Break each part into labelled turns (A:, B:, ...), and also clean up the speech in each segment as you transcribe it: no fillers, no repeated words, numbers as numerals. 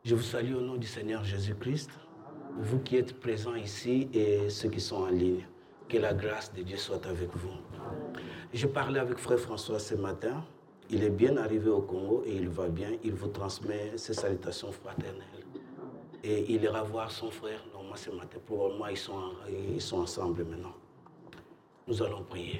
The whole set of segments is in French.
A: Je vous salue au nom du Seigneur Jésus-Christ, vous qui êtes présents ici et ceux qui sont en ligne. Que la grâce de Dieu soit avec vous. Je parlais avec frère François ce matin. Il est bien arrivé au Congo et il va bien. Il vous transmet ses salutations fraternelles. Et il ira voir son frère, normalement ce matin. Probablement, ils sont ensemble maintenant. Nous allons prier.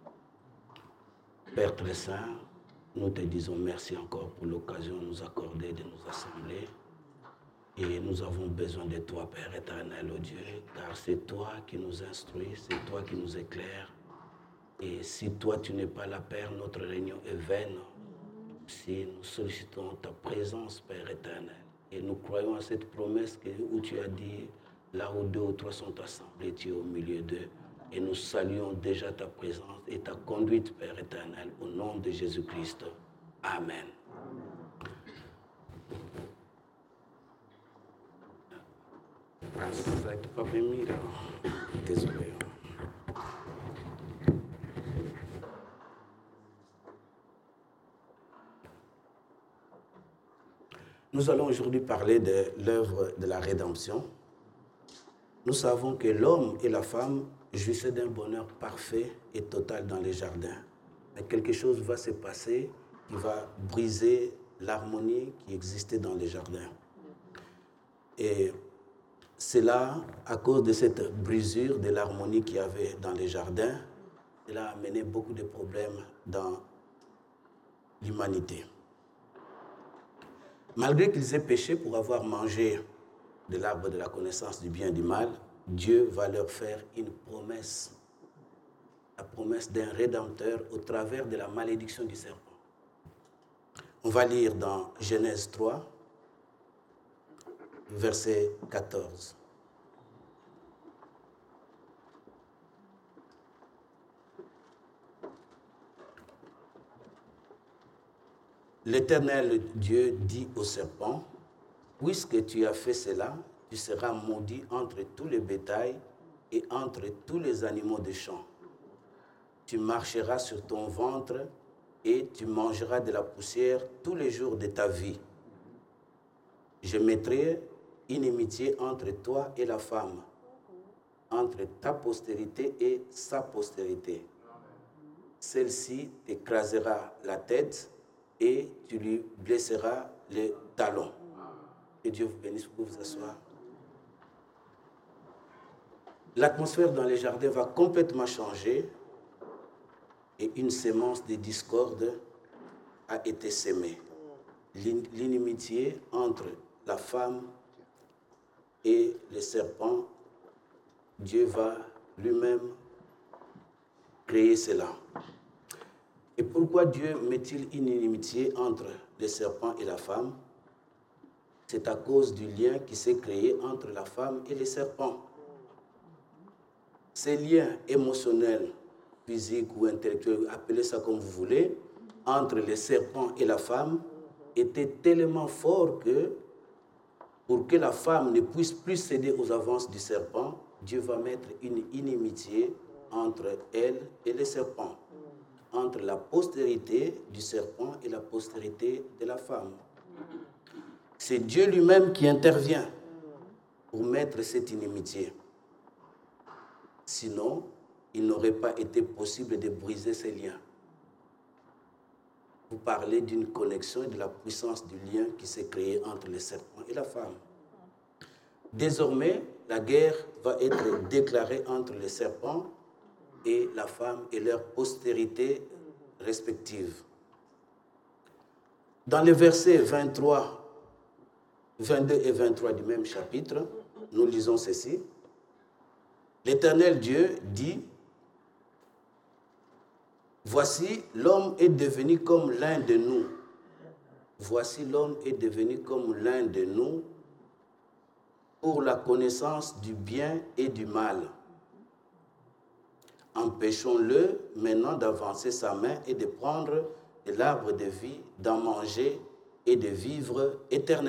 A: Père très saint, nous te disons merci encore pour l'occasion de nous accorder de nous assembler. Et nous avons besoin de toi, Père éternel, oh Dieu, car c'est toi qui nous instruis, c'est toi qui nous éclaires. Et si toi, tu n'es pas là, Père, notre réunion est vaine. Si nous sollicitons ta présence, Père éternel, et nous croyons à cette promesse où tu as dit, là où 2 ou 3 sont assemblés, tu es au milieu d'eux. Et nous saluons déjà ta présence et ta conduite, Père éternel, au nom de Jésus-Christ. Amen. Ça n'est pas bien mis là. Désolé. Nous allons aujourd'hui parler de l'œuvre de la rédemption. Nous savons que l'homme et la femme jouissaient d'un bonheur parfait et total dans les jardins. Mais quelque chose va se passer qui va briser l'harmonie qui existait dans les jardins. Et c'est là, à cause de cette brisure de l'harmonie qu'il y avait dans les jardins, cela a amené beaucoup de problèmes dans l'humanité. Malgré qu'ils aient péché pour avoir mangé de l'arbre de la connaissance du bien et du mal, Dieu va leur faire une promesse, la promesse d'un rédempteur au travers de la malédiction du serpent. On va lire dans Genèse 3, verset 14. L'Éternel Dieu dit au serpent, « Puisque tu as fait cela, tu seras maudit entre tous les bétails et entre tous les animaux des champs. Tu marcheras sur ton ventre et tu mangeras de la poussière tous les jours de ta vie. Je mettrai inimitié entre toi et la femme, entre ta postérité et sa postérité. Celle-ci t'écrasera la tête et tu lui blesseras les talons. » Que Dieu vous bénisse, vous pouvez vous asseoir. L'atmosphère dans les jardins va complètement changer et une sémence de discorde a été sémée. L'inimitié entre la femme et le serpent, Dieu va lui-même créer cela. Et pourquoi Dieu met-il une inimitié entre le serpent et la femme? C'est à cause du lien qui s'est créé entre la femme et le serpent. Ces liens émotionnels, physiques ou intellectuels, appelez ça comme vous voulez, entre le serpent et la femme étaient tellement forts que pour que la femme ne puisse plus céder aux avances du serpent, Dieu va mettre une inimitié entre elle et le serpent, entre la postérité du serpent et la postérité de la femme. C'est Dieu lui-même qui intervient pour mettre cette inimitié. Sinon, il n'aurait pas été possible de briser ces liens. Vous parlez d'une connexion et de la puissance du lien qui s'est créé entre le serpent et la femme. Désormais, la guerre va être déclarée entre le serpent et la femme et leur postérité respective. Dans les versets 22 et 23 du même chapitre, nous lisons ceci. L'Éternel Dieu dit, « Voici, l'homme est devenu comme l'un de nous. Voici, l'homme est devenu comme l'un de nous pour la connaissance du bien et du mal. Empêchons-le maintenant d'avancer sa main et de prendre de l'arbre de vie, d'en manger et de vivre éternellement. »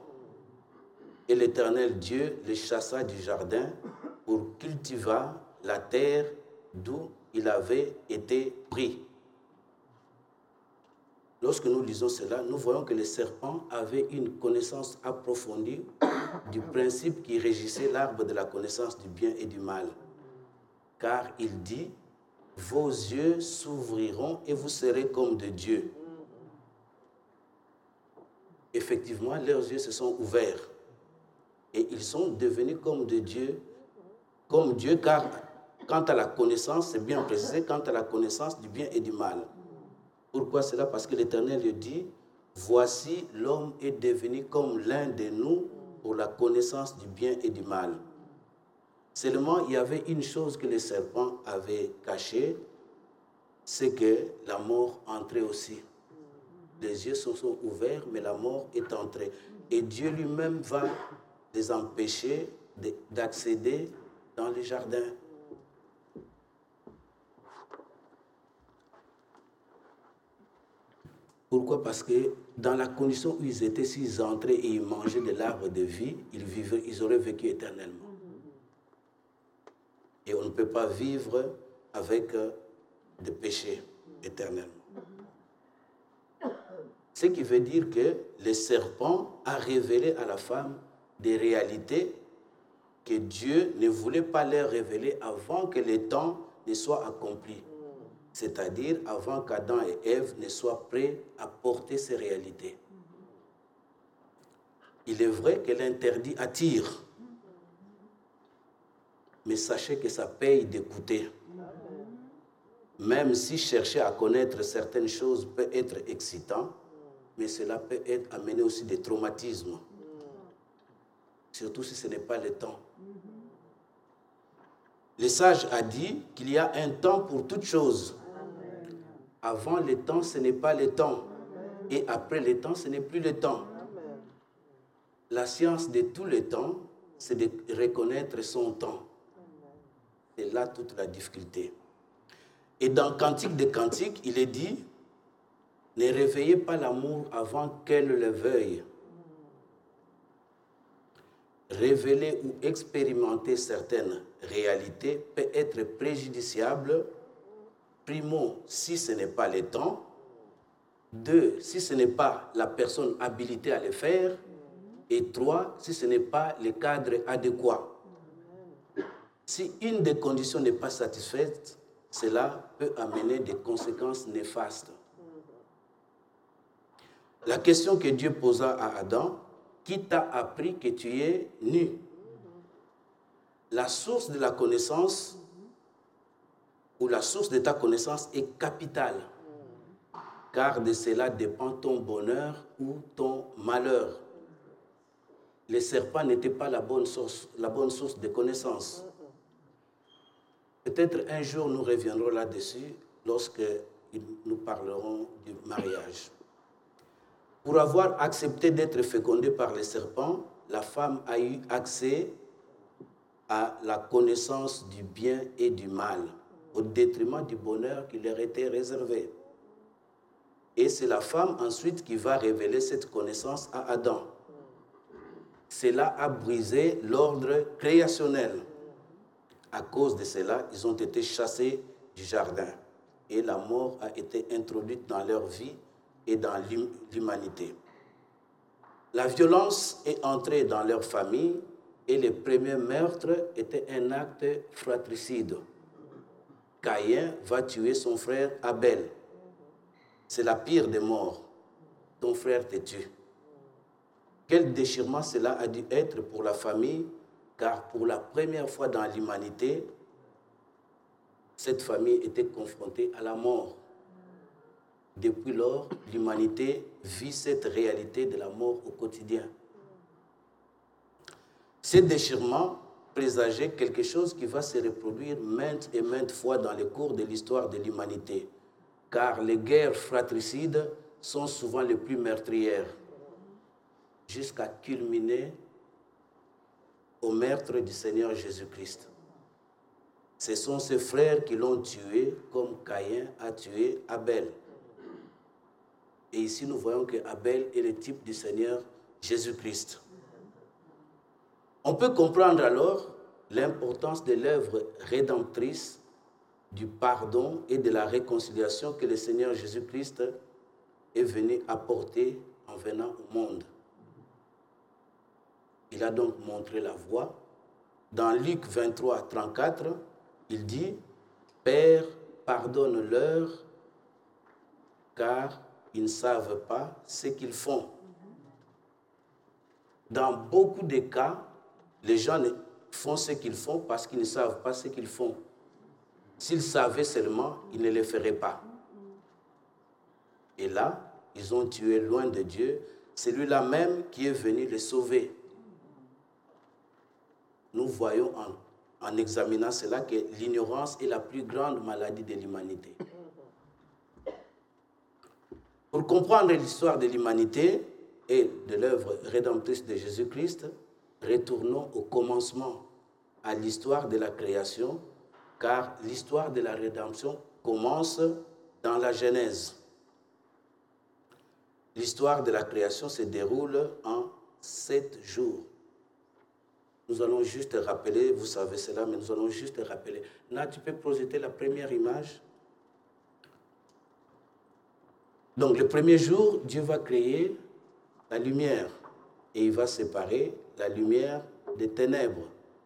A: Et l'Éternel Dieu les chassa du jardin pour cultiver la terre d'où il avait été pris. lorsque nous lisons cela, nous voyons que les serpents avaient une connaissance approfondie du principe qui régissait l'arbre de la connaissance du bien et du mal. Car il dit, vos yeux s'ouvriront et vous serez comme de Dieu. Effectivement, leurs yeux se sont ouverts et ils sont devenus comme de Dieu, comme Dieu, car quant à la connaissance, c'est bien précisé, quant à la connaissance du bien et du mal. Pourquoi cela? Parce que l'Éternel lui dit, voici l'homme est devenu comme l'un de nous pour la connaissance du bien et du mal. Seulement, il y avait une chose que les serpents avaient cachée, c'est que la mort entrait aussi. Les yeux se sont ouverts, mais la mort est entrée. Et Dieu lui-même va les empêcher d'accéder dans les jardins. Pourquoi? Parce que dans la condition où ils étaient, s'ils entraient et ils mangeaient de l'arbre de vie, ils auraient vécu éternellement. Et on ne peut pas vivre avec des péchés éternellement. Ce qui veut dire que le serpent a révélé à la femme des réalités que Dieu ne voulait pas leur révéler avant que le temps ne soit accompli. C'est-à-dire avant qu'Adam et Ève ne soient prêts à porter ces réalités. Il est vrai que l'interdit attire, mais sachez que ça paye d'écouter. Même si chercher à connaître certaines choses peut être excitant, mais cela peut amener aussi des traumatismes. Surtout si ce n'est pas le temps. Le sage a dit qu'il y a un temps pour toute chose. Avant le temps, ce n'est pas le temps. Et après le temps, ce n'est plus le temps. La science de tout le temps, c'est de reconnaître son temps. C'est là toute la difficulté. Et dans Cantique des Cantiques, il est dit, ne réveillez pas l'amour avant qu'elle le veuille. Révéler ou expérimenter certaines réalités peut être préjudiciable. Primo, si ce n'est pas le temps. 2, si ce n'est pas la personne habilitée à le faire. Et 3, si ce n'est pas le cadre adéquat. Si une des conditions n'est pas satisfaite, cela peut amener des conséquences néfastes. La question que Dieu posa à Adam, qui t'a appris que tu es nu? La source de la connaissance ou la source de ta connaissance est capitale, car de cela dépend ton bonheur ou ton malheur. Les serpents n'étaient pas la bonne source de connaissance. Peut-être un jour nous reviendrons là-dessus lorsque nous parlerons du mariage. Pour avoir accepté d'être fécondée par les serpents, la femme a eu accès à la connaissance du bien et du mal, au détriment du bonheur qui leur était réservé. Et c'est la femme ensuite qui va révéler cette connaissance à Adam. Cela a brisé l'ordre créationnel. À cause de cela, ils ont été chassés du jardin et la mort a été introduite dans leur vie et dans l'humanité. La violence est entrée dans leur famille et le premier meurtre était un acte fratricide. Caïn va tuer son frère Abel. C'est la pire des morts. Ton frère te tue. Quel déchirement cela a dû être pour la famille, car pour la première fois dans l'humanité, cette famille était confrontée à la mort. Depuis lors, l'humanité vit cette réalité de la mort au quotidien. Ce déchirement présageait quelque chose qui va se reproduire maintes et maintes fois dans le cours de l'histoire de l'humanité, car les guerres fratricides sont souvent les plus meurtrières, jusqu'à culminer au meurtre du Seigneur Jésus-Christ. Ce sont ses frères qui l'ont tué, comme Caïn a tué Abel. Et ici, nous voyons que Abel est le type du Seigneur Jésus-Christ. On peut comprendre alors l'importance de l'œuvre rédemptrice du pardon et de la réconciliation que le Seigneur Jésus-Christ est venu apporter en venant au monde. Il a donc montré la voie. Dans Luc 23, 34, il dit « Père, pardonne-leur, car ils ne savent pas ce qu'ils font. » Dans beaucoup de cas, les gens font ce qu'ils font parce qu'ils ne savent pas ce qu'ils font. S'ils savaient seulement, ils ne le feraient pas. Et là, ils ont tué loin de Dieu celui-là même qui est venu les sauver. Nous voyons en examinant cela que l'ignorance est la plus grande maladie de l'humanité. Pour comprendre l'histoire de l'humanité et de l'œuvre rédemptrice de Jésus-Christ, retournons au commencement, à l'histoire de la création, car l'histoire de la rédemption commence dans la Genèse. L'histoire de la création se déroule en 7 jours. Nous allons juste rappeler, vous savez cela, mais nous allons juste rappeler. Là, tu peux projeter la première image. Donc, le premier jour, Dieu va créer la lumière et il va séparer la lumière des ténèbres.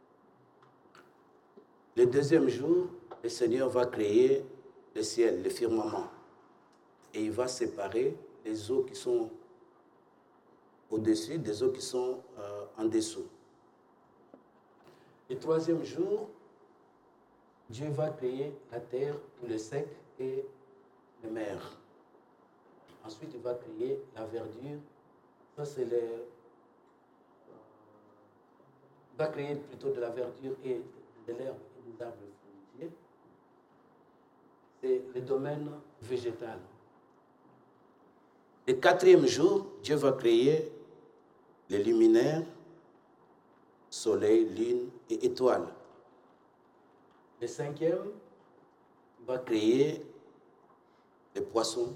A: Le deuxième jour, le Seigneur va créer le ciel, le firmament, et il va séparer les eaux qui sont au-dessus des eaux qui sont en dessous. Le troisième jour, Dieu va créer la terre, le sec et les mers. Ensuite, il va créer la verdure. Ça, c'est il va créer plutôt de la verdure et de l'herbe et des arbres fruitiers. C'est le domaine végétal. Le quatrième jour, Dieu va créer les luminaires, soleil, lune et étoiles. Le cinquième, il va créer les poissons,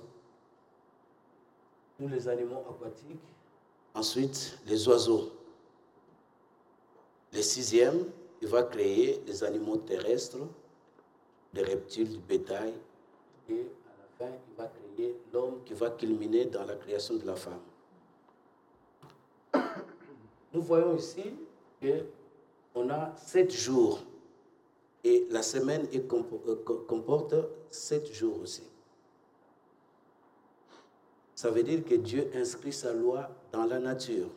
A: tous les animaux aquatiques. Ensuite, les oiseaux. Le sixième, il va créer les animaux terrestres, des reptiles, du bétail. Et à la fin, il va créer l'homme qui va culminer dans la création de la femme. Nous voyons ici qu'on a 7 jours. Et la semaine comporte 7 jours aussi. Ça veut dire que Dieu inscrit sa loi dans la nature.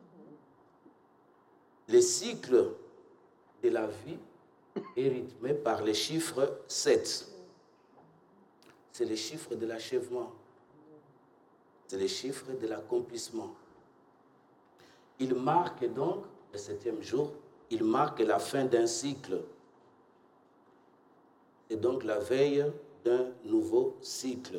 A: Le cycle de la vie est rythmé par le chiffre 7. C'est le chiffre de l'achèvement. C'est le chiffre de l'accomplissement. Il marque donc, le 7e jour, il marque la fin d'un cycle. Et donc la veille d'un nouveau cycle.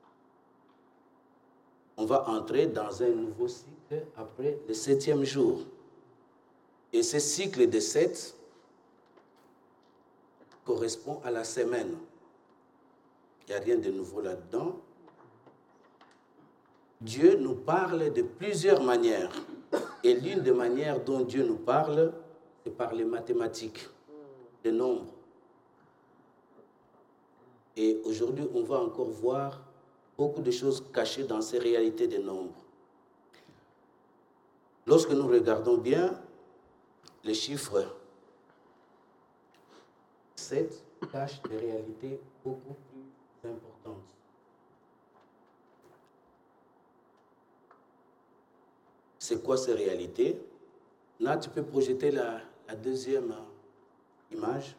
A: On va entrer dans un nouveau cycle après le 7e jour. Et ce cycle de 7 correspond à la semaine. Il n'y a rien de nouveau là-dedans. Dieu nous parle de plusieurs manières. Et l'une des manières dont Dieu nous parle, c'est par les mathématiques, les nombres. Et aujourd'hui, on va encore voir beaucoup de choses cachées dans ces réalités des nombres. Lorsque nous regardons bien, les chiffres 7 cachent des réalités beaucoup plus importantes. C'est quoi ces réalités? Là, tu peux projeter la deuxième image.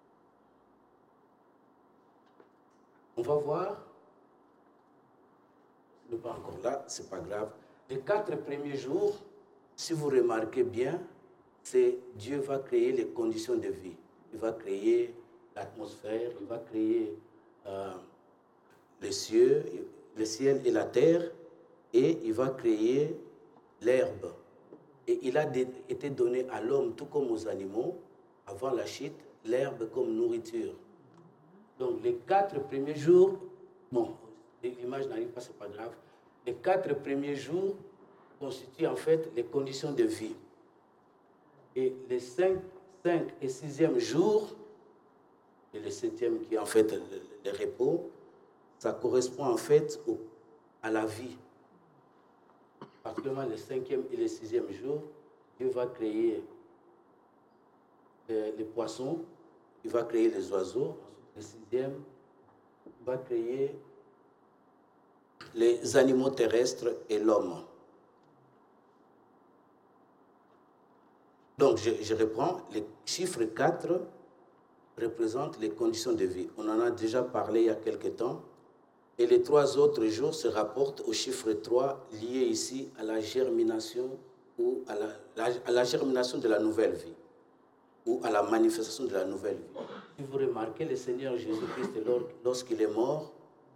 A: On va voir. Ce n'est pas encore là, ce n'est pas grave. Les 4 premiers jours, si vous remarquez bien, c'est Dieu va créer les conditions de vie. Il va créer l'atmosphère, il va créer les cieux, le ciel et la terre, et il va créer l'herbe. Et il a été donné à l'homme, tout comme aux animaux, avant la chute, l'herbe comme nourriture. Donc les 4 premiers jours, bon, l'image n'arrive pas, c'est pas grave. Les 4 premiers jours constituent en fait les conditions de vie. Et les 5 et 6e jours, et le 7e qui est en fait le repos, ça correspond en fait à la vie. Particulièrement le 5e et le 6e jour, Dieu va créer les poissons, il va créer les oiseaux. Le 6e, il va créer les animaux terrestres et l'homme. Donc, je reprends, le chiffre 4 représente les conditions de vie. On en a déjà parlé il y a quelque temps. Et les 3 autres jours se rapportent au chiffre 3, lié ici à la germination ou à la germination de la nouvelle vie, ou à la manifestation de la nouvelle vie. Si vous remarquez, le Seigneur Jésus-Christ, lorsqu'il est mort,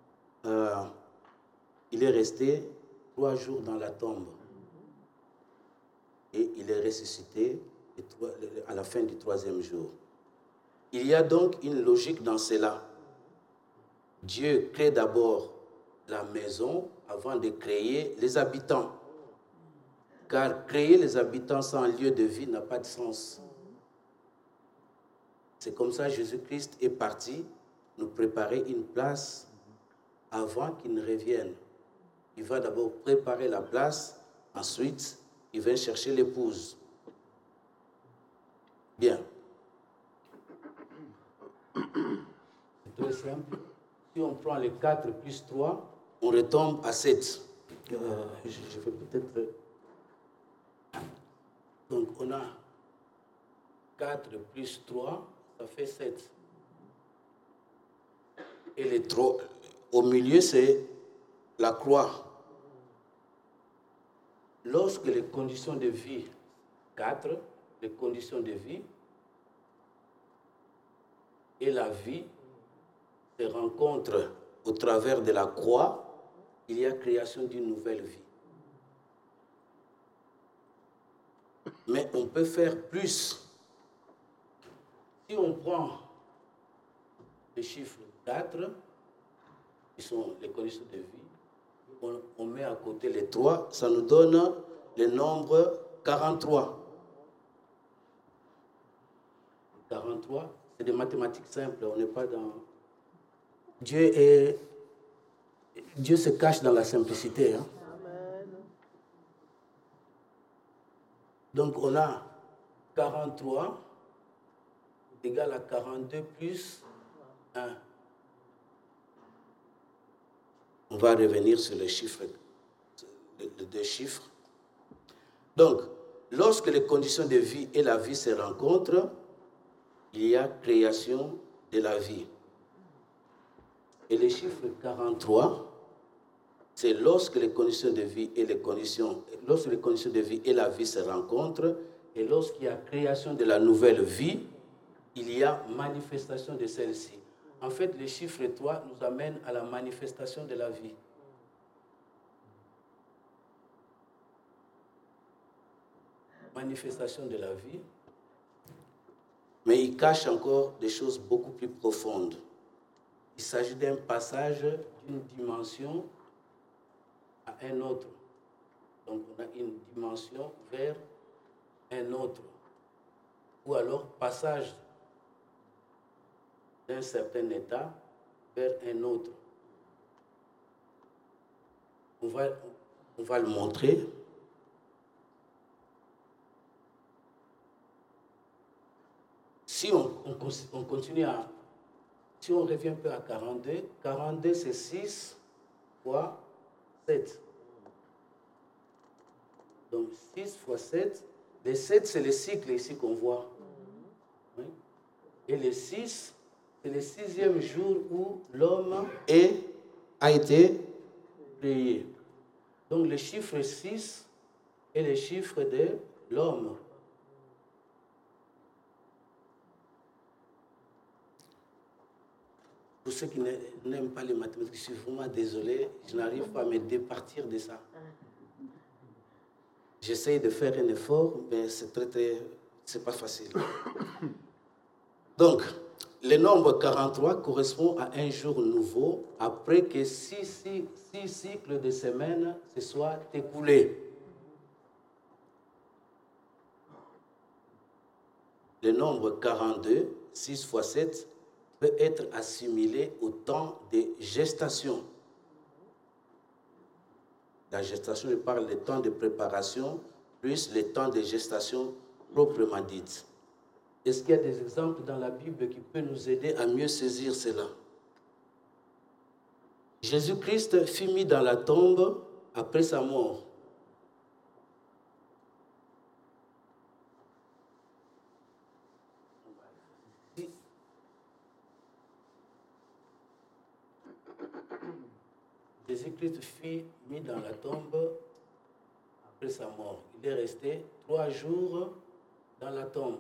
A: il est resté 3 jours dans la tombe. Et il est ressuscité à la fin du 3e jour. Il y a donc une logique dans cela. Dieu crée d'abord la maison avant de créer les habitants. Car créer les habitants sans lieu de vie n'a pas de sens. C'est comme ça que Jésus-Christ est parti nous préparer une place avant qu'il ne revienne. Il va d'abord préparer la place, ensuite il va chercher l'épouse. Bien. C'est très simple. Si on prend les 4 plus 3, on retombe à 7. Je vais peut-être... Donc, on a 4 plus 3, ça fait 7. Et les 3, au milieu, c'est la croix. Lorsque les conditions de vie, 4, les conditions de vie et la vie se rencontrent au travers de la croix, il y a création d'une nouvelle vie. Mais on peut faire plus. Si on prend les chiffres 4, qui sont les conditions de vie, on met à côté les 3, ça nous donne le nombre 43. 43, c'est des mathématiques simples, on n'est pas dans... Dieu se cache dans la simplicité. Hein? Donc on a 43 égale à 42 plus 1. On va revenir sur les chiffres, les 2 chiffres. Donc, lorsque les conditions de vie et la vie se rencontrent, il y a création de la vie. Et le chiffre 43, c'est lorsque les conditions de vie et lorsque les conditions de vie et la vie se rencontrent, et lorsqu'il y a création de la nouvelle vie, il y a manifestation de celle-ci. En fait, le chiffre 3 nous amène à la manifestation de la vie. Manifestation de la vie. Mais il cache encore des choses beaucoup plus profondes. Il s'agit d'un passage d'une dimension à un autre. Donc on a une dimension vers un autre. Ou alors passage d'un certain état vers un autre. On va le montrer. Si on continue à... Si on revient un peu à 42, 42 c'est 6 fois 7. Donc 6 fois 7, les 7 c'est le cycle ici qu'on voit. Oui. Et le 6, c'est le 6e jour où l'homme a été créé. Donc le chiffre 6 est le chiffre de l'homme. Pour ceux qui n'aiment pas les mathématiques, je suis vraiment désolé, je n'arrive pas à me départir de ça. J'essaye de faire un effort, mais c'est pas facile. Donc, le nombre 43 correspond à un jour nouveau après que 6 cycles de semaines se soient écoulés. Le nombre 42, 6 fois 7, peut être assimilé au temps de gestation. La gestation, je parle des temps de préparation plus les temps de gestation proprement dites. Est-ce qu'il y a des exemples dans la Bible qui peuvent nous aider à mieux saisir cela? Jésus-Christ fut mis dans la tombe après sa mort. Jésus-Christ fut mis dans la tombe après sa mort. Il est resté 3 jours dans la tombe.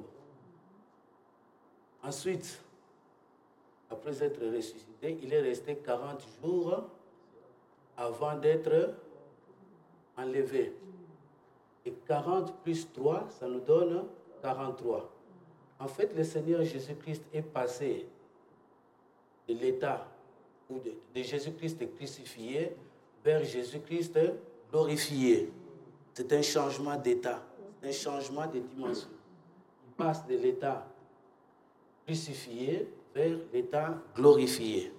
A: Ensuite, après être ressuscité, il est resté 40 jours avant d'être enlevé. Et 40 plus 3, ça nous donne 43. En fait, le Seigneur Jésus-Christ est passé de l'état ou de Jésus-Christ crucifié vers Jésus-Christ glorifié. C'est un changement d'état, un changement de dimension. Il passe de l'état crucifié vers l'état glorifié.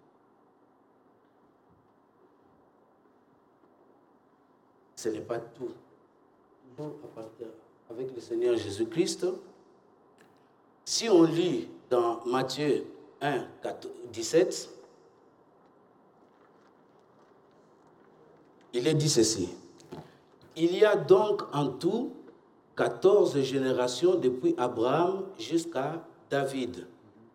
A: Ce n'est pas tout. Toujours à partir avec le Seigneur Jésus-Christ. Si on lit dans Matthieu 1, 17, il est dit ceci. Il y a donc en tout 14 générations depuis Abraham jusqu'à David.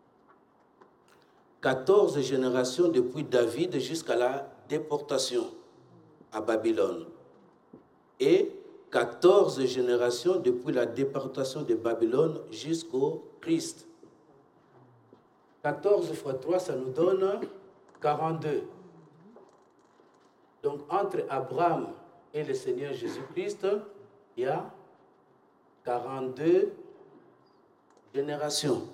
A: 14 générations depuis David jusqu'à la déportation à Babylone. Et 14 générations depuis la déportation de Babylone jusqu'au Christ. 14 fois 3, ça nous donne 42. Donc, entre Abraham et le Seigneur Jésus-Christ, il y a 42 générations.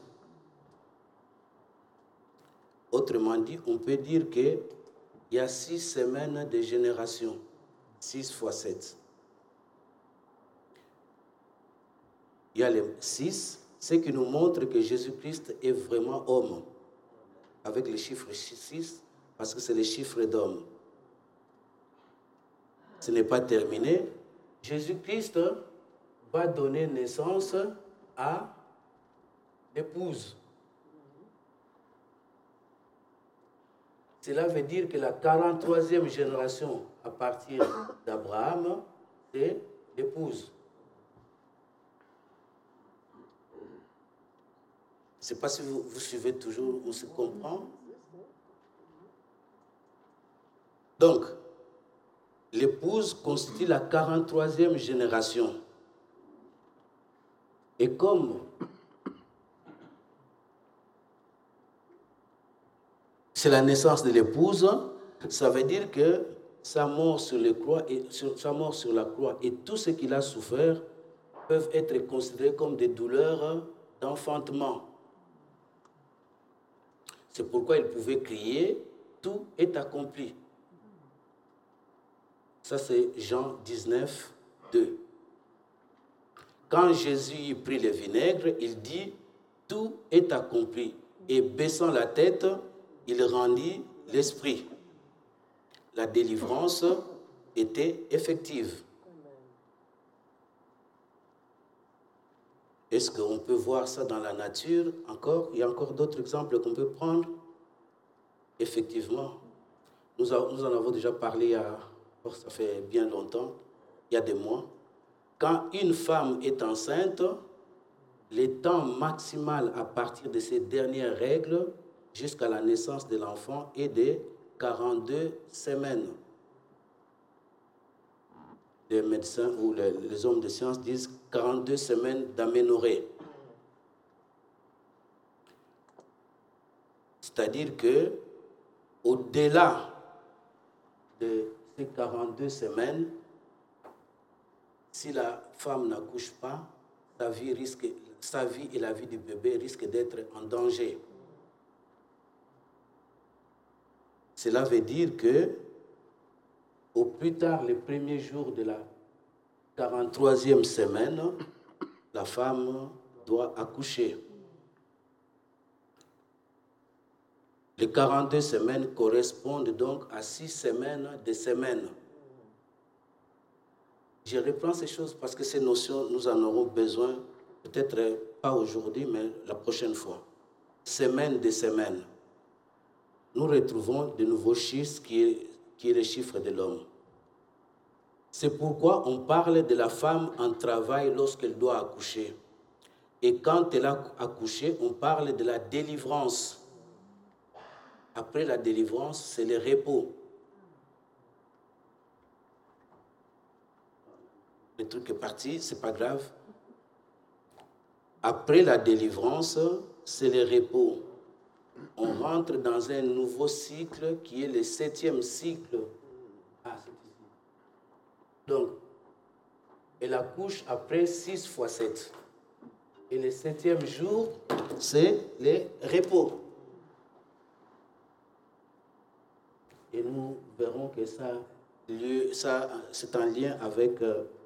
A: Autrement dit, on peut dire qu'il y a 6 semaines de génération. 6 fois 7. Il y a les 6, ce qui nous montre que Jésus-Christ est vraiment homme. Avec le chiffre 6, parce que c'est le chiffre d'homme. Ce n'est pas terminé. Jésus-Christ va donner naissance à l'épouse. Cela veut dire que la 43e génération à partir d'Abraham, c'est l'épouse. Je ne sais pas si vous suivez toujours, on se comprend. Donc, l'épouse constitue la 43e génération. Et comme c'est la naissance de l'épouse, ça veut dire que sa mort sur la croix et tout ce qu'il a souffert peuvent être considérés comme des douleurs d'enfantement. C'est pourquoi il pouvait crier « Tout est accompli ». Ça, c'est Jean 19, 2. Quand Jésus prit le vinaigre, il dit « Tout est accompli ». Et baissant la tête, il rendit l'esprit. La délivrance était effective. Est-ce qu'on peut voir ça dans la nature encore? Il y a encore d'autres exemples qu'on peut prendre. Effectivement, nous en avons déjà parlé ça fait bien longtemps, il y a des mois. Quand une femme est enceinte, le temps maximal à partir de ces dernières règles jusqu'à la naissance de l'enfant est de 42 semaines. Les médecins ou les hommes de science disent 42 semaines d'aménorrhée. C'est-à-dire que au-delà de ces 42 semaines, si la femme n'accouche pas, sa vie et la vie du bébé risquent d'être en danger. Cela veut dire que, au plus tard, les premiers jours de la 43e semaine, la femme doit accoucher. Les 42 semaines correspondent donc à 6 semaines de semaines. Je reprends ces choses parce que ces notions, nous en aurons besoin, peut-être pas aujourd'hui, mais la prochaine fois. Semaine de semaine, nous retrouvons de nouveaux chiffres qui est le chiffre de l'homme. C'est pourquoi on parle de la femme en travail lorsqu'elle doit accoucher. Et quand elle a accouché, on parle de la délivrance. Après la délivrance, c'est le repos. Le truc est parti, c'est pas grave. Après la délivrance, c'est le repos. On rentre dans un nouveau cycle qui est le 7e cycle. Ah, c'est ici. Donc, elle accouche après 6 fois 7. Et le 7e jour, c'est le repos. Et nous verrons que ça c'est en lien avec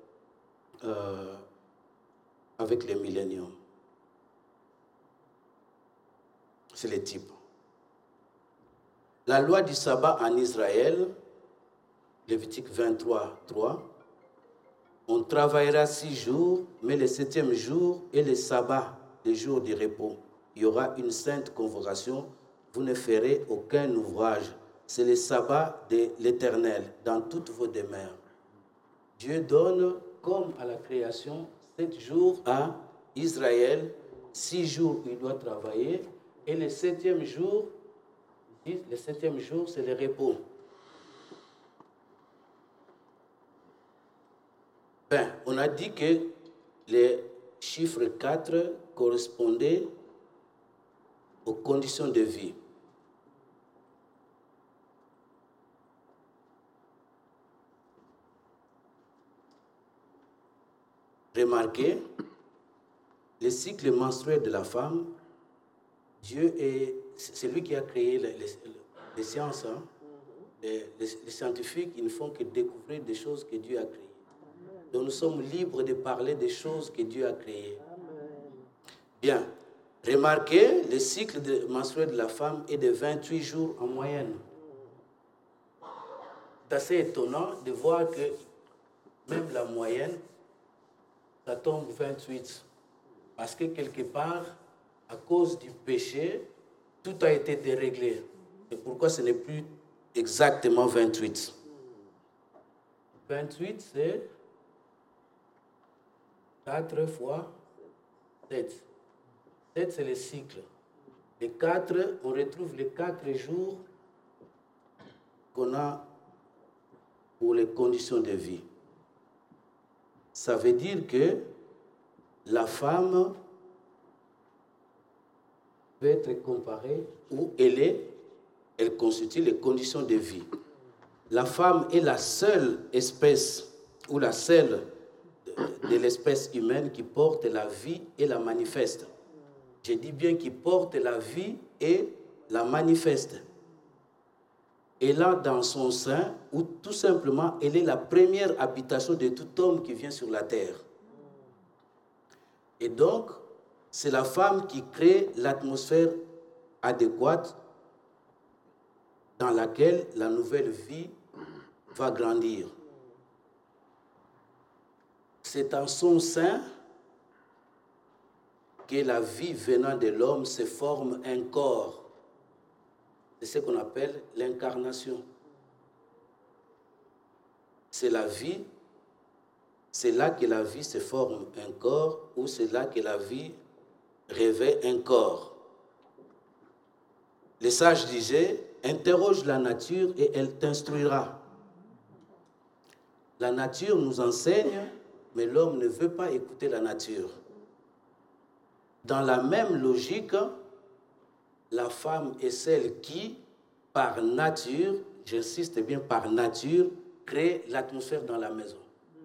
A: les milléniums. C'est le type. La loi du sabbat en Israël, Lévitique 23, 3, on travaillera 6 jours, mais le 7e jour est le sabbat, le jour du repos. Il y aura une sainte convocation, vous ne ferez aucun ouvrage. C'est le sabbat de l'Éternel dans toutes vos demeures. Dieu donne, comme à la création, 7 jours à Israël, 6 jours il doit travailler, et le 7e jour, c'est le repos. On a dit que le chiffre 4 correspondait aux conditions de vie. Remarquez, le cycle menstruel de la femme, c'est lui qui a créé les sciences. Hein? Les scientifiques, ils ne font que découvrir des choses que Dieu a créées. Donc nous sommes libres de parler des choses que Dieu a créées. Bien, remarquez, le cycle menstruel de la femme est de 28 jours en moyenne. C'est assez étonnant de voir que même la moyenne, ça tombe 28. Parce que quelque part, à cause du péché, tout a été déréglé. C'est pourquoi ce n'est plus exactement 28. 28, c'est 4 fois 7. 7, c'est le cycle. Les 4, on retrouve les 4 jours qu'on a pour les conditions de vie. Ça veut dire que la femme peut être comparée où elle constitue les conditions de vie. La femme est la seule espèce ou la seule de l'espèce humaine qui porte la vie et la manifeste. Je dis bien qui porte la vie et la manifeste. Elle a dans son sein, ou tout simplement, elle est la première habitation de tout homme qui vient sur la terre. Et donc, c'est la femme qui crée l'atmosphère adéquate dans laquelle la nouvelle vie va grandir. C'est en son sein que la vie venant de l'homme se forme un corps. C'est ce qu'on appelle l'incarnation. C'est la vie, c'est là que la vie se forme un corps, ou c'est là que la vie revêt un corps. Les sages disaient, interroge la nature et elle t'instruira. La nature nous enseigne, mais l'homme ne veut pas écouter la nature. Dans la même logique, la femme est celle qui, par nature, j'insiste bien par nature, crée l'atmosphère dans la maison.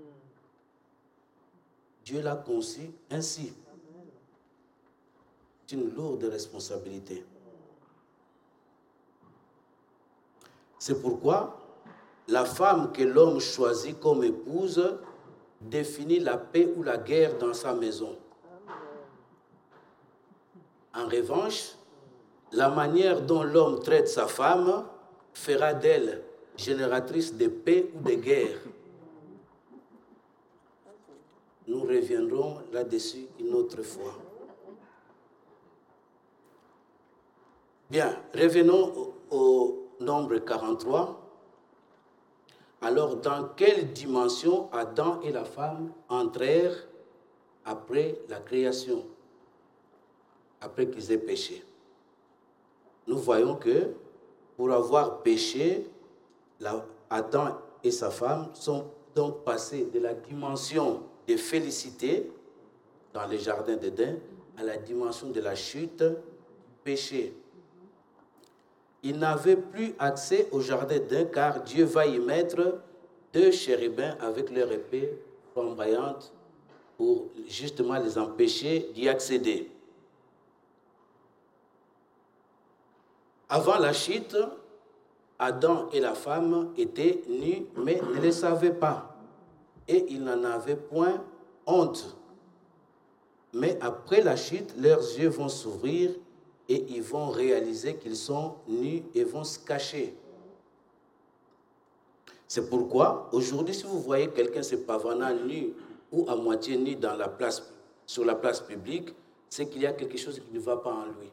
A: Dieu l'a conçu ainsi. C'est une lourde responsabilité. C'est pourquoi la femme que l'homme choisit comme épouse définit la paix ou la guerre dans sa maison. En revanche, la manière dont l'homme traite sa femme fera d'elle génératrice de paix ou de guerre. Nous reviendrons là-dessus une autre fois. Bien, revenons au nombre 43. Alors, dans quelle dimension Adam et la femme entrèrent après la création, après qu'ils aient péché? Nous voyons que pour avoir péché, Adam et sa femme sont donc passés de la dimension de félicité dans le jardin d'Éden à la dimension de la chute, du péché. Ils n'avaient plus accès au jardin d'Éden car Dieu va y mettre 2 chérubins avec leur épée flamboyante pour justement les empêcher d'y accéder. Avant la chute, Adam et la femme étaient nus, mais ne le savaient pas. Et ils n'en avaient point honte. Mais après la chute, leurs yeux vont s'ouvrir et ils vont réaliser qu'ils sont nus et vont se cacher. C'est pourquoi, aujourd'hui, si vous voyez quelqu'un se pavanant nu ou à moitié nu sur la place publique, c'est qu'il y a quelque chose qui ne va pas en lui.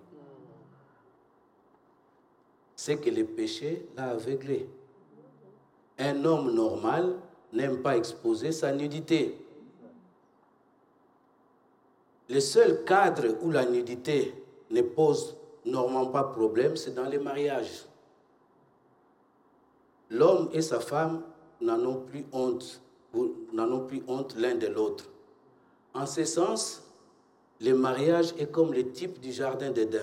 A: C'est que le péché l'a aveuglé. Un homme normal n'aime pas exposer sa nudité. Le seul cadre où la nudité ne pose normalement pas problème, c'est dans les mariages. L'homme et sa femme n'en ont plus honte l'un de l'autre. En ce sens, le mariage est comme le type du jardin d'Éden.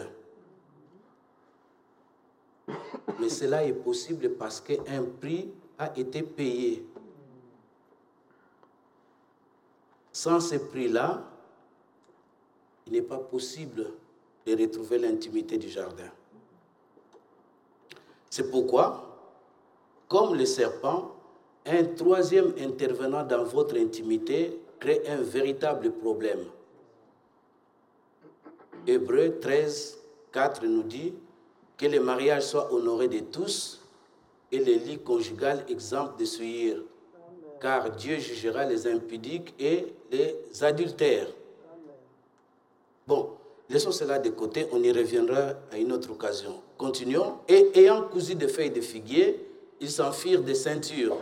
A: Mais cela est possible parce qu'un prix a été payé. Sans ce prix-là, il n'est pas possible de retrouver l'intimité du jardin. C'est pourquoi, comme le serpent, un troisième intervenant dans votre intimité crée un véritable problème. Hébreux 13, 4 nous dit que le mariage soit honoré de tous et le lit conjugal exempt de souillure, car Dieu jugera les impudiques et les adultères. Bon, laissons cela de côté, on y reviendra à une autre occasion. Continuons. Et ayant cousu des feuilles de figuier, ils s'en firent des ceintures.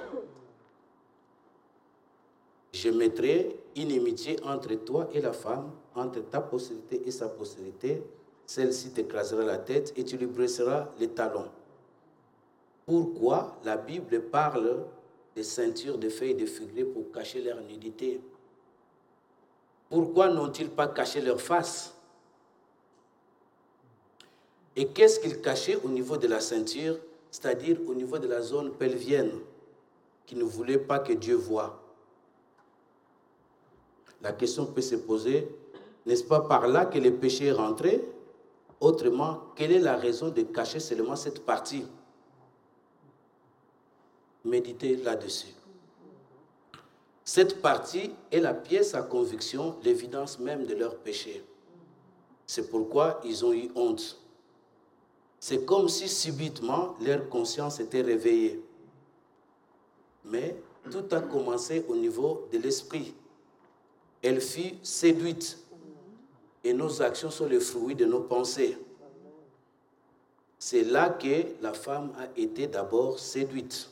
A: Je mettrai inimitié entre toi et la femme, entre ta postérité et sa postérité. Celle-ci t'écrasera la tête et tu lui briseras les talons. Pourquoi la Bible parle des ceintures de feuilles de figuier pour cacher leur nudité? Pourquoi n'ont-ils pas caché leur face? Et qu'est-ce qu'ils cachaient au niveau de la ceinture, c'est-à-dire au niveau de la zone pelvienne, qu'ils ne voulaient pas que Dieu voie? La question peut se poser, n'est-ce pas par là que le péché est rentré? Autrement, quelle est la raison de cacher seulement cette partie? Méditez là-dessus. Cette partie est la pièce à conviction, l'évidence même de leur péché. C'est pourquoi ils ont eu honte. C'est comme si subitement leur conscience était réveillée. Mais tout a commencé au niveau de l'esprit. Elle fut séduite. Et nos actions sont le fruit de nos pensées. C'est là que la femme a été d'abord séduite.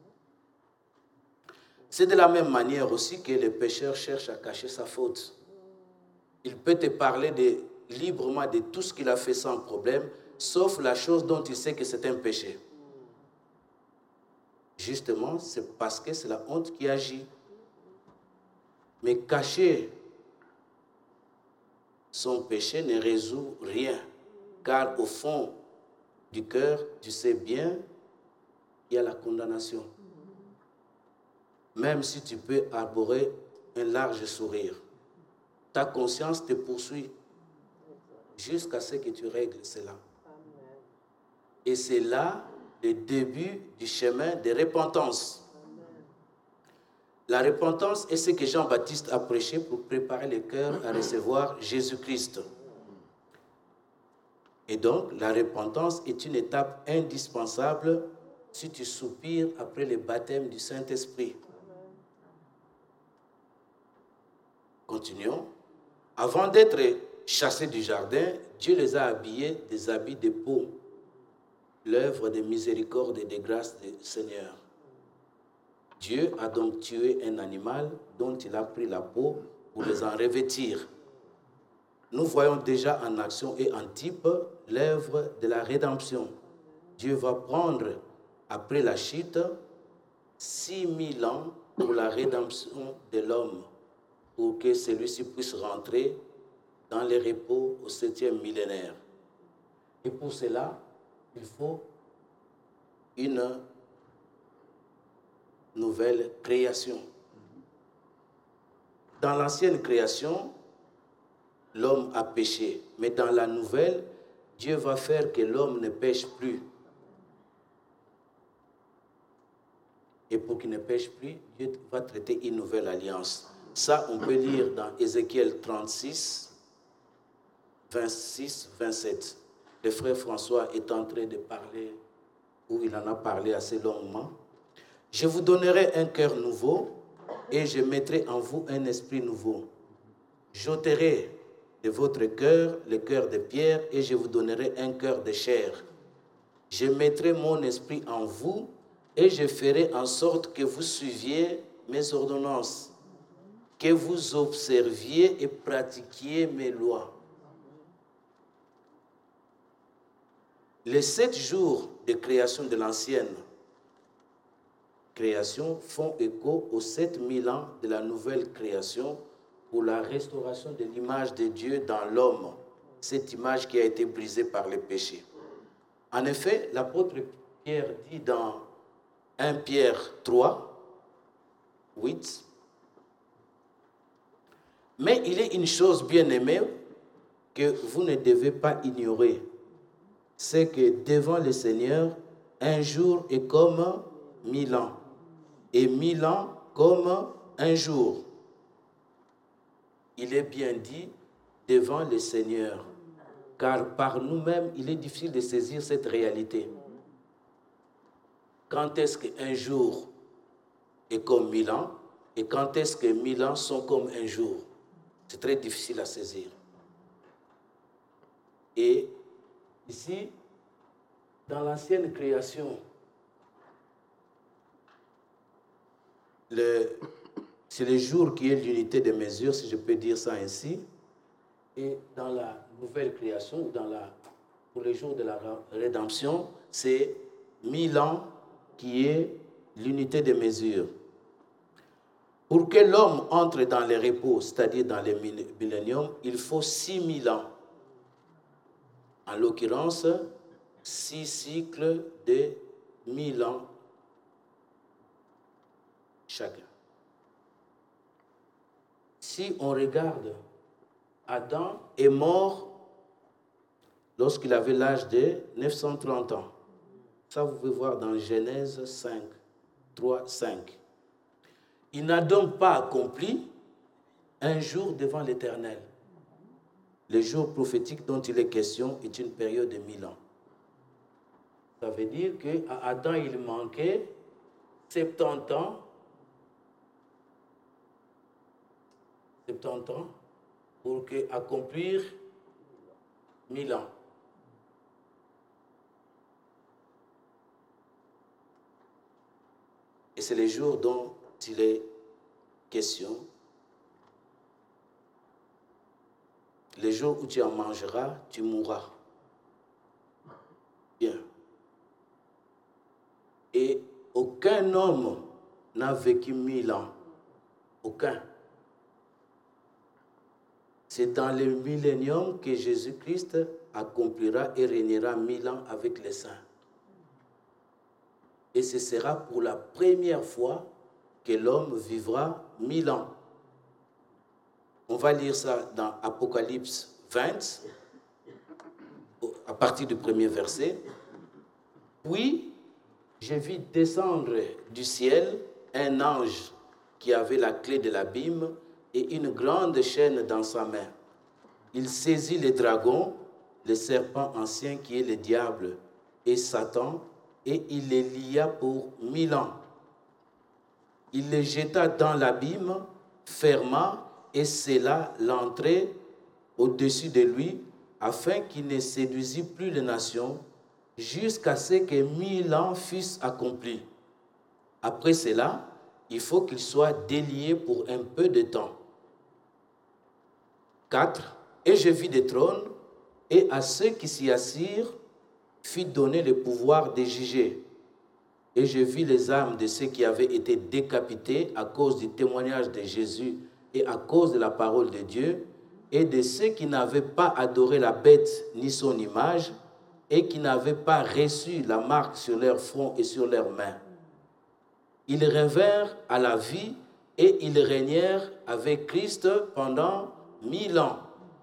A: C'est de la même manière aussi que le pécheur cherche à cacher sa faute. Il peut te parler librement de tout ce qu'il a fait sans problème, sauf la chose dont il sait que c'est un péché. Justement, c'est parce que c'est la honte qui agit. Mais cacher son péché ne résout rien, car au fond du cœur, tu sais bien, il y a la condamnation. Même si tu peux arborer un large sourire, ta conscience te poursuit jusqu'à ce que tu règles cela. Et c'est là le début du chemin de repentance. La repentance est ce que Jean-Baptiste a prêché pour préparer le cœur à recevoir Jésus-Christ. Et donc, la repentance est une étape indispensable si tu soupires après le baptême du Saint-Esprit. Continuons. Avant d'être chassés du jardin, Dieu les a habillés des habits de peau, l'œuvre de miséricorde et de grâce du Seigneur. Dieu a donc tué un animal dont il a pris la peau pour les en revêtir. Nous voyons déjà en action et en type l'œuvre de la rédemption. Dieu va prendre, après la chute, 6000 ans pour la rédemption de l'homme, pour que celui-ci puisse rentrer dans le repos au 7e millénaire. Et pour cela, il faut une nouvelle création. Dans l'ancienne création, l'homme a péché, mais dans la nouvelle, Dieu va faire que l'homme ne pêche plus. Et pour qu'il ne pêche plus, Dieu va traiter une nouvelle alliance. Ça, on peut lire dans Ézéchiel 36, 26, 27. Le frère François est en train de parler, ou il en a parlé assez longuement. Je vous donnerai un cœur nouveau et je mettrai en vous un esprit nouveau. J'ôterai de votre cœur le cœur de pierre et je vous donnerai un cœur de chair. Je mettrai mon esprit en vous et je ferai en sorte que vous suiviez mes ordonnances, que vous observiez et pratiquiez mes lois. Les 7 jours de création de l'ancienne création font écho aux 7000 ans de la nouvelle création pour la restauration de l'image de Dieu dans l'homme, cette image qui a été brisée par le péché. En effet, l'apôtre Pierre dit dans 1 Pierre 3, 8, « Mais il est une chose bien aimée que vous ne devez pas ignorer, c'est que devant le Seigneur, un jour est comme 1000 ans, et 1000 ans comme un jour. » Il est bien dit devant le Seigneur, car par nous-mêmes, il est difficile de saisir cette réalité. Quand est-ce qu'un jour est comme 1000 ans et quand est-ce que 1000 ans sont comme un jour? C'est très difficile à saisir. Et ici, dans l'ancienne création, c'est le jour qui est l'unité de mesure, si je peux dire ça ainsi. Et dans la nouvelle création, pour les jours de la rédemption, c'est 1000 ans qui est l'unité de mesure. Pour que l'homme entre dans le repos, c'est-à-dire dans le millénium, il faut 6000 ans. En l'occurrence, 6 cycles de 1000 ans chacun. Si on regarde, Adam est mort lorsqu'il avait l'âge de 930 ans. Ça, vous pouvez voir dans Genèse 5, 3, 5. Il n'a donc pas accompli un jour devant l'Éternel. Le jour prophétique dont il est question est une période de 1000 ans. Ça veut dire qu'à Adam, il manquait 70 ans. 70 ans pour accomplir 1000 ans. Et c'est les jours dont il est question. Les jours où tu en mangeras, tu mourras. Bien. Et aucun homme n'a vécu 1000 ans. Aucun. C'est dans le millénium que Jésus-Christ accomplira et régnera 1000 ans avec les saints. Et ce sera pour la première fois que l'homme vivra 1000 ans. On va lire ça dans Apocalypse 20, à partir du premier verset. Puis, je vis descendre du ciel un ange qui avait la clé de l'abîme et une grande chaîne dans sa main. Il saisit le dragon, le serpent ancien qui est le diable et Satan, et il les lia pour 1000 ans. Il les jeta dans l'abîme, ferma et scella l'entrée au-dessus de lui, afin qu'il ne séduisît plus les nations, jusqu'à ce que 1000 ans fussent accomplis. Après cela, il faut qu'il soit délié pour un peu de temps. 4. Et je vis des trônes, et à ceux qui s'y assirent fut donné le pouvoir de juger. Et je vis les âmes de ceux qui avaient été décapités à cause du témoignage de Jésus et à cause de la parole de Dieu, et de ceux qui n'avaient pas adoré la bête ni son image, et qui n'avaient pas reçu la marque sur leur front et sur leurs mains. Ils revinrent à la vie et ils régnèrent avec Christ pendant 1000 ans.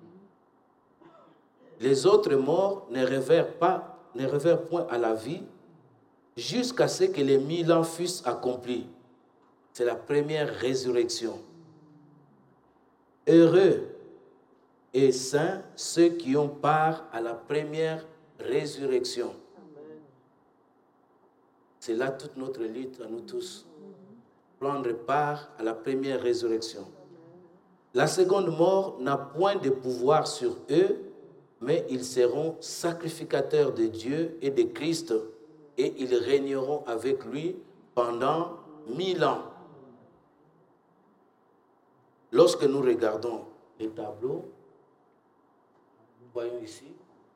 A: Les autres morts ne revinrent point à la vie jusqu'à ce que les 1000 ans fussent accomplis. C'est la première résurrection. Heureux et saints ceux qui ont part à la première résurrection. C'est là toute notre lutte à nous tous. Prendre part à la première résurrection. La seconde mort n'a point de pouvoir sur eux, mais ils seront sacrificateurs de Dieu et de Christ, et ils régneront avec lui pendant 1000 ans. Lorsque nous regardons les tableaux, nous voyons ici,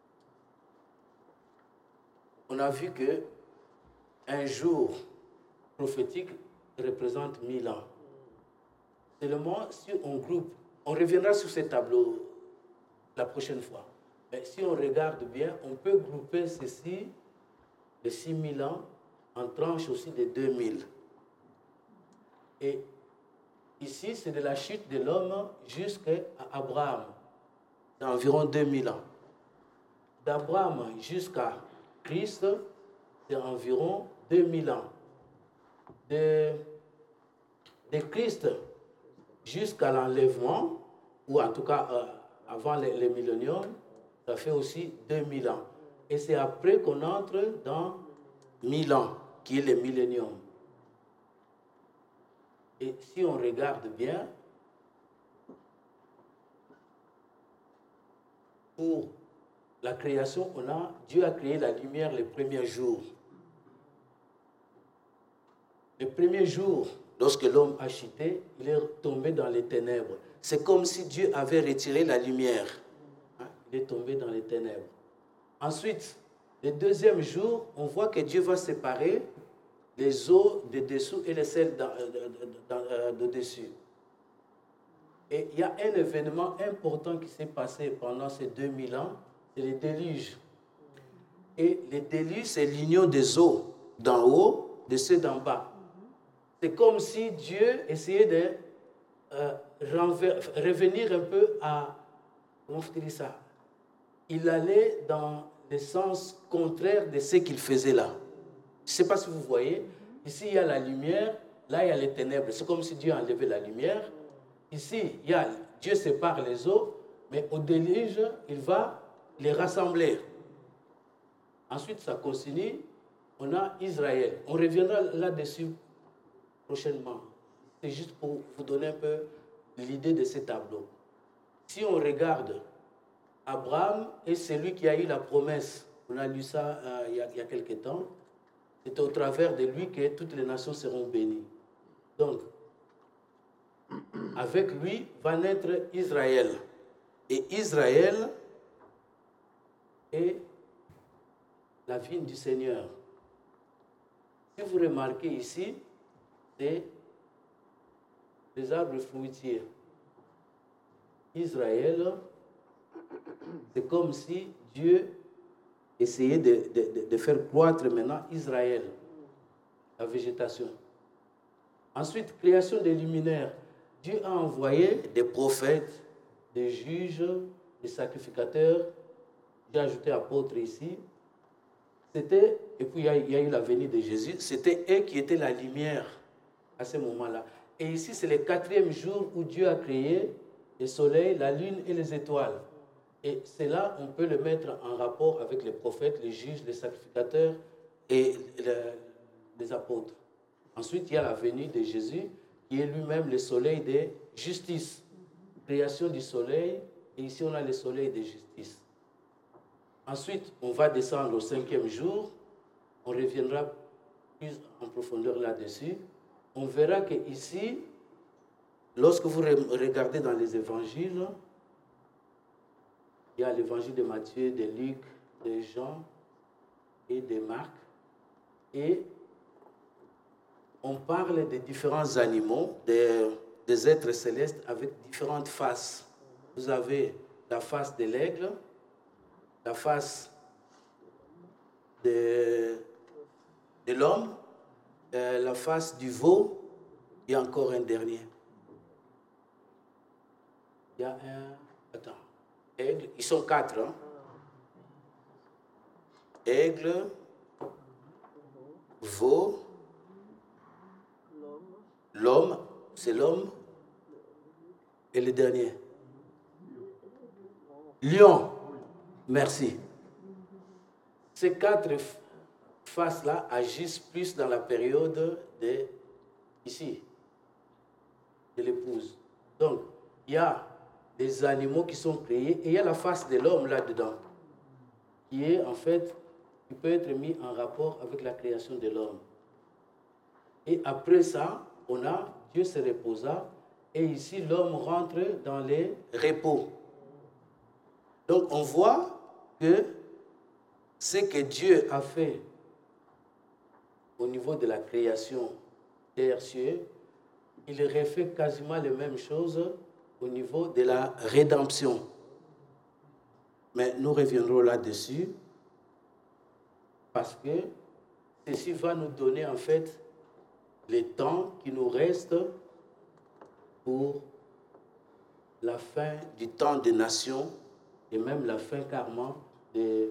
A: on a vu que un jour prophétique représente 1000 ans. Seulement, si on groupe, on reviendra sur ces tableaux la prochaine fois. Mais si on regarde bien, on peut grouper ceci, de 6000 ans, en tranches aussi de 2000. Et ici, c'est de la chute de l'homme jusqu'à Abraham. C'est environ 2000 ans. D'Abraham jusqu'à Christ, c'est environ 2000 ans. De Christ jusqu'à l'enlèvement, ou en tout cas avant le millénium, ça fait aussi 2000 ans. Et c'est après qu'on entre dans 1000 ans, qui est le millénium. Et si on regarde bien, pour la création, Dieu a créé la lumière le premier jour. Le premier jour, lorsque l'homme a chuté, il est tombé dans les ténèbres. C'est comme si Dieu avait retiré la lumière. Il est tombé dans les ténèbres. Ensuite, le deuxième jour, on voit que Dieu va séparer les eaux de dessous et les sels de dessus. Et il y a un événement important qui s'est passé pendant ces 2000 ans, c'est le déluge. Et le déluge, c'est l'union des eaux d'en haut, de ceux d'en bas. C'est comme si Dieu essayait de revenir un peu à... Comment je dis ça? Il allait dans le sens contraire de ce qu'il faisait là. Je ne sais pas si vous voyez. Ici, il y a la lumière. Là, il y a les ténèbres. C'est comme si Dieu enlevait la lumière. Ici, Dieu sépare les eaux. Mais au déluge, il va les rassembler. Ensuite, ça continue. On a Israël. On reviendra là-dessus prochainement. C'est juste pour vous donner un peu l'idée de ces tableaux. Si on regarde, Abraham est celui qui a eu la promesse. On a lu ça il y a quelque temps. C'est au travers de lui que toutes les nations seront bénies. Donc, avec lui va naître Israël. Et Israël est la vigne du Seigneur. Si vous remarquez ici, c'est les arbres fruitiers. Israël, c'est comme si Dieu essayait de faire croître maintenant Israël, la végétation. Ensuite, création des luminaires. Dieu a envoyé des prophètes, des juges, des sacrificateurs. J'ai ajouté apôtres ici. Et puis il y a eu la venue de Jésus. C'était eux qui étaient la lumière à ce moment-là. Et ici, c'est le 4e jour où Dieu a créé le soleil, la lune et les étoiles. Et cela, on peut le mettre en rapport avec les prophètes, les juges, les sacrificateurs et les apôtres. Ensuite, il y a la venue de Jésus, qui est lui-même le soleil de justice. création du soleil, et ici on a le soleil de justice. Ensuite, on va descendre au 5e jour, on reviendra plus en profondeur là-dessus. On verra que ici, lorsque vous regardez dans les évangiles, il y a l'évangile de Matthieu, de Luc, de Jean et de Marc, et on parle de différents animaux, des êtres célestes avec différentes faces. Vous avez la face de l'aigle, la face de l'homme, la face du veau, et encore un dernier. Il y a aigle, ils sont 4. Hein? Aigle, veau, l'homme, c'est l'homme, et le dernier. Lion, merci. Ces 4 faces-là agissent plus dans la période de l'épouse. Donc, il y a des animaux qui sont créés et il y a la face de l'homme là-dedans, qui est en fait, qui peut être mis en rapport avec la création de l'homme. Et après ça, on a Dieu se reposa et ici l'homme rentre dans les repos. Donc on voit que ce que Dieu a fait au niveau de la création terre, cieux, il refait quasiment les mêmes choses au niveau de la rédemption. Mais nous reviendrons là-dessus parce que ceci va nous donner en fait le temps qui nous reste pour la fin du temps des nations et même la fin carrément de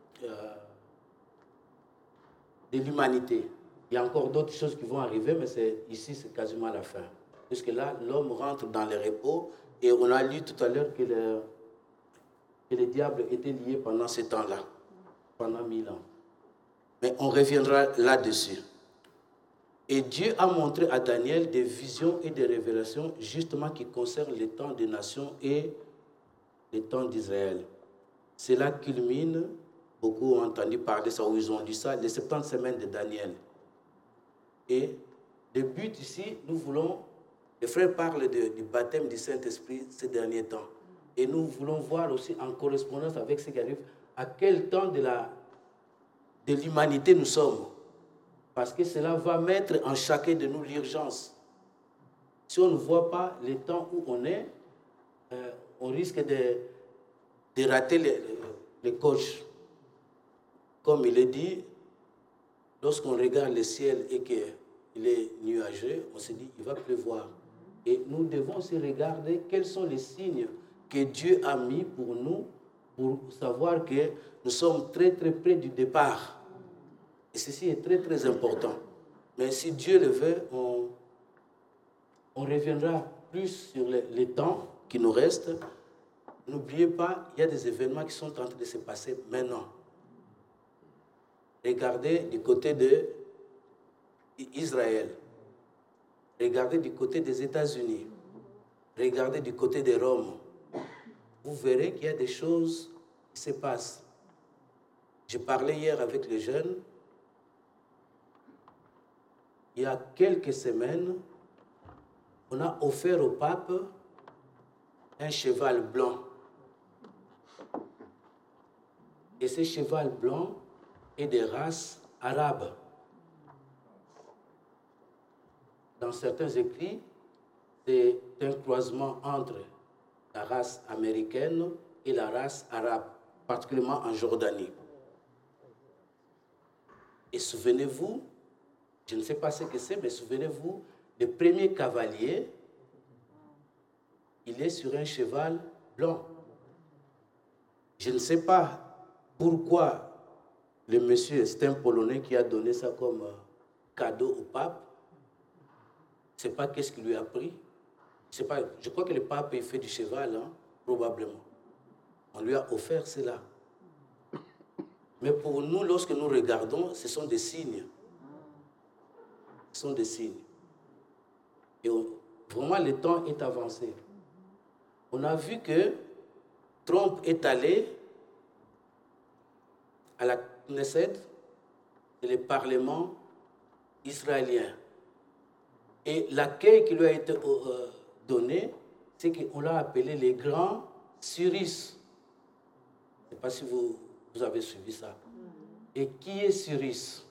A: l'humanité. Il y a encore d'autres choses qui vont arriver, mais ici c'est quasiment la fin. Puisque là, l'homme rentre dans le repos et on a lu tout à l'heure que le diable était lié pendant ce temps-là, pendant 1000 ans. Mais on reviendra là-dessus. Et Dieu a montré à Daniel des visions et des révélations justement qui concernent les temps des nations et les temps d'Israël. Cela culmine, beaucoup ont entendu parler de ça ou ils ont lu ça, les 70 semaines de Daniel. Et le but ici, nous voulons, les frères parlent du baptême du Saint-Esprit ces derniers temps. Et nous voulons voir aussi en correspondance avec ce qui arrive, à quel temps de l'humanité nous sommes. Parce que cela va mettre en chacun de nous l'urgence. Si on ne voit pas les temps où on est, on risque de rater les coches. Comme il est dit, lorsqu'on regarde le ciel et qu'il est nuageux, on se dit il va pleuvoir. Et nous devons aussi regarder quels sont les signes que Dieu a mis pour nous, pour savoir que nous sommes très très près du départ. Et ceci est très très important. Mais si Dieu le veut, on reviendra plus sur les temps qui nous restent. N'oubliez pas, il y a des événements qui sont en train de se passer maintenant. Regardez du côté d'Israël. Regardez du côté des États-Unis. Regardez du côté de Rome. Vous verrez qu'il y a des choses qui se passent. J'ai parlé hier avec les jeunes. Il y a quelques semaines, on a offert au pape un cheval blanc. Et ce cheval blanc est de race arabe. Dans certains écrits, c'est un croisement entre la race américaine et la race arabe, particulièrement en Jordanie. Et souvenez-vous, je ne sais pas ce que c'est, mais souvenez-vous, le premier cavalier, il est sur un cheval blanc. Je ne sais pas pourquoi le monsieur, c'est un Polonais qui a donné ça comme cadeau au pape. Je ne sais pas qu'est-ce qu'il lui a pris. Je crois que le pape il fait du cheval, hein, probablement. On lui a offert cela. Mais pour nous, lorsque nous regardons, ce sont des signes. Ce sont des signes. Et vraiment, le temps est avancé. on a vu que Trump est allé à la Knesset, c'est le Parlement israélien. Et l'accueil qui lui a été donné, c'est qu'on l'a appelé les grands Cyrus. Je ne sais pas si vous avez suivi ça. Et qui est Cyrus?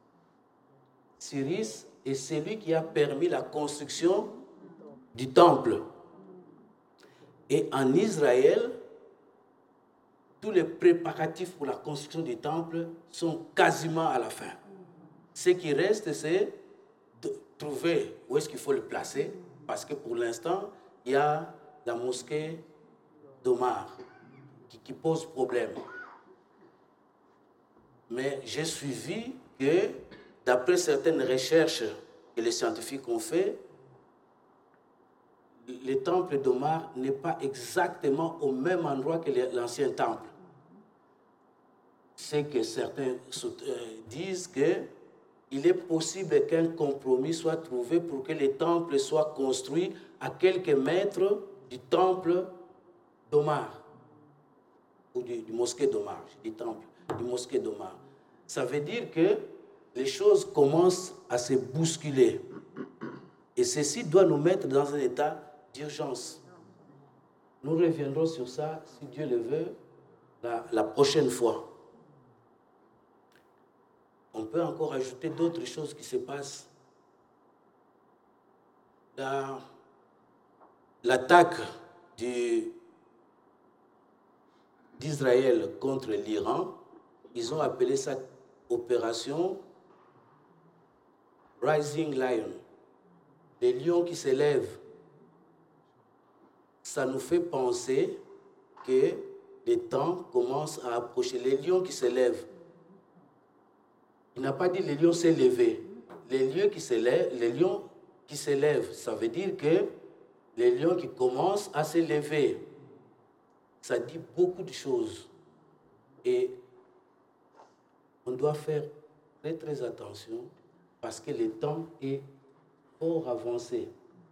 A: Cyrus est celui qui a permis la construction du temple. Et en Israël, tous les préparatifs pour la construction du temple sont quasiment à la fin. Ce qui reste, c'est de trouver où est-ce qu'il faut le placer, parce que pour l'instant, il y a la mosquée d'Omar qui pose problème. Mais j'ai suivi que, d'après certaines recherches que les scientifiques ont fait, le temple d'Omar n'est pas exactement au même endroit que l'ancien temple. C'est que certains disent qu'il est possible qu'un compromis soit trouvé pour que le temple soit construit à quelques mètres du temple d'Omar, ou du mosquée d'Omar, je dis temple, du mosquée d'Omar. Ça veut dire que les choses commencent à se bousculer. Et ceci doit nous mettre dans un état d'urgence. Nous reviendrons sur ça, si Dieu le veut, la prochaine fois. On peut encore ajouter d'autres choses qui se passent. L'attaque d'Israël contre l'Iran, ils ont appelé ça opération Rising Lion, les lions qui s'élèvent. Ça nous fait penser que les temps commencent à approcher. Les lions qui s'élèvent. Il n'a pas dit les lions s'est levé. Les lions qui s'élèvent, ça veut dire que les lions qui commencent à se lever. Ça dit beaucoup de choses. Et on doit faire très très attention parce que le temps est fort avancé.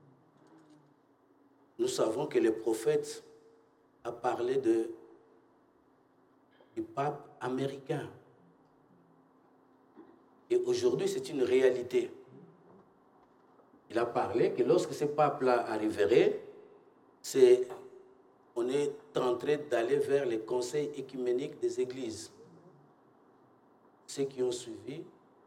A: Nous savons que le prophète a parlé du pape américain. Et aujourd'hui, c'est une réalité. Il a parlé que lorsque ce pape-là arriverait, on est en train d'aller vers les conseils écuméniques des églises. Ceux qui ont suivi,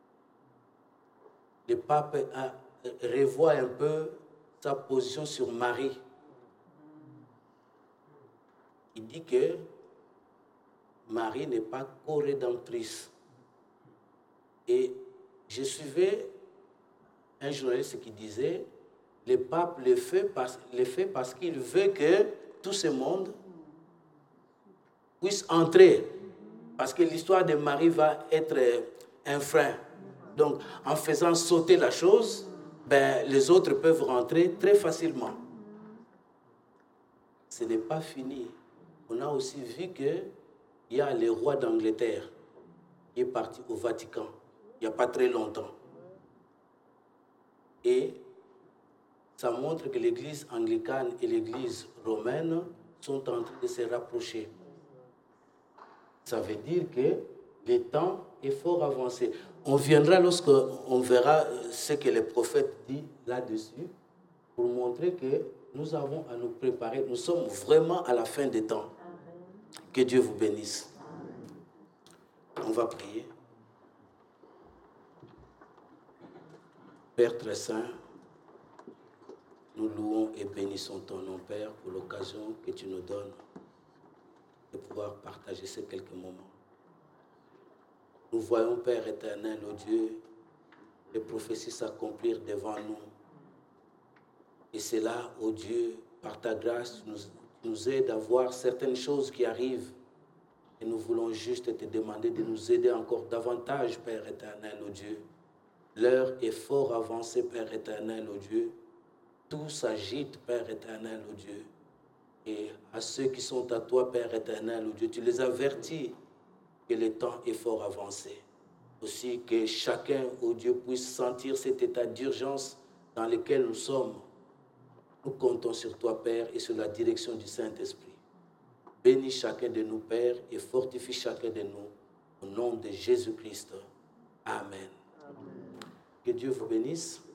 A: le pape revoit un peu sa position sur Marie. Il dit que Marie n'est pas co-rédemptrice. Et je suivais un journaliste qui disait le pape le fait parce qu'il veut que tout ce monde puisse entrer. Parce que l'histoire de Marie va être un frein. Donc, en faisant sauter la chose, les autres peuvent rentrer très facilement. Ce n'est pas fini. On a aussi vu qu'il y a le roi d'Angleterre qui est parti au Vatican il n'y a pas très longtemps. Et ça montre que l'église anglicane et l'église romaine sont en train de se rapprocher. Ça veut dire que le temps est fort avancé. On viendra lorsqu'on verra ce que le prophète dit là-dessus pour montrer que nous avons à nous préparer. Nous sommes vraiment à la fin des temps. Que Dieu vous bénisse. On va prier. Père très saint, nous louons et bénissons ton nom, Père, pour l'occasion que tu nous donnes de pouvoir partager ces quelques moments. Nous voyons, Père éternel, ô Dieu, les prophéties s'accomplir devant nous. Et c'est là, ô Dieu, par ta grâce, tu nous aides à voir certaines choses qui arrivent. Et nous voulons juste te demander de nous aider encore davantage, Père éternel, ô Dieu. L'heure est fort avancée, Père éternel, ô Dieu. Tout s'agite, Père éternel, ô Dieu. Et à ceux qui sont à toi, Père éternel, ô Dieu, tu les avertis que le temps est fort avancé. Aussi que chacun, ô Dieu, puisse sentir cet état d'urgence dans lequel nous sommes. Nous comptons sur toi, Père, et sur la direction du Saint-Esprit. Bénis chacun de nous, Père, et fortifie chacun de nous. Au nom de Jésus-Christ. Amen. Amen. Que Dieu vous bénisse.